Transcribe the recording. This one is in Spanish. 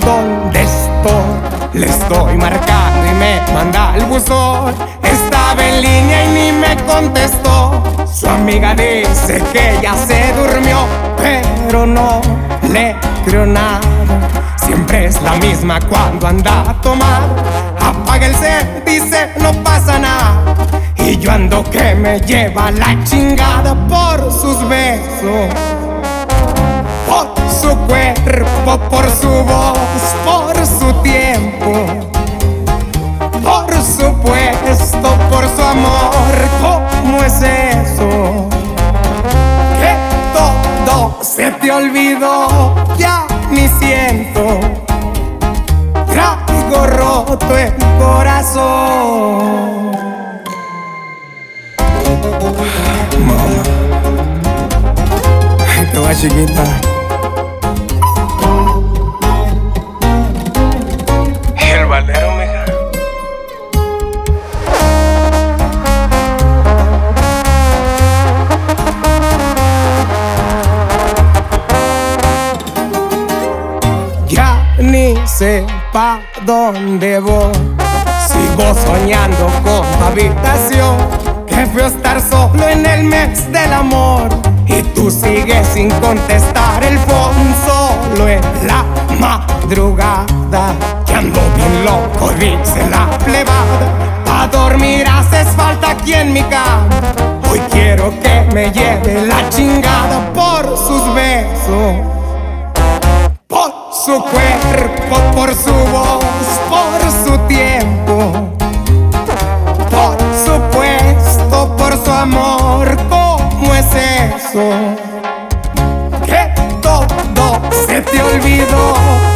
dónde estoy. Le estoy marcando y me manda al buzón. Estaba en línea y ni me contestó. Su amiga dice que ya se durmió, pero no le creo nada. Siempre es la misma cuando anda a tomar. Apaga el cel, dice no pasa nada. Y yo ando que me lleva la chingada por sus besos, por su cuerpo, por su voz, por su tiempo, por supuesto, por su amor. ¿Cómo es eso? Que todo se te olvidó, ya ni siento. Traigo roto el corazón. Mamá, te va chiquita. ¿Y el valero, mija? Ya ni sé pa' dónde voy. Sigo soñando con tu habitación. Qué feo estar solo en el mes del amor. Y tú sigues sin contestar el phone. Solo en la madrugada, que ando bien loco, dice la plebada. Pa' dormir haces falta aquí en mi cama. Hoy quiero que me lleve la chingada por sus besos, por su cuerpo, por su voz, por su tiempo, por supuesto, por su amor. ¿Cómo es eso? Que todo se te olvidó,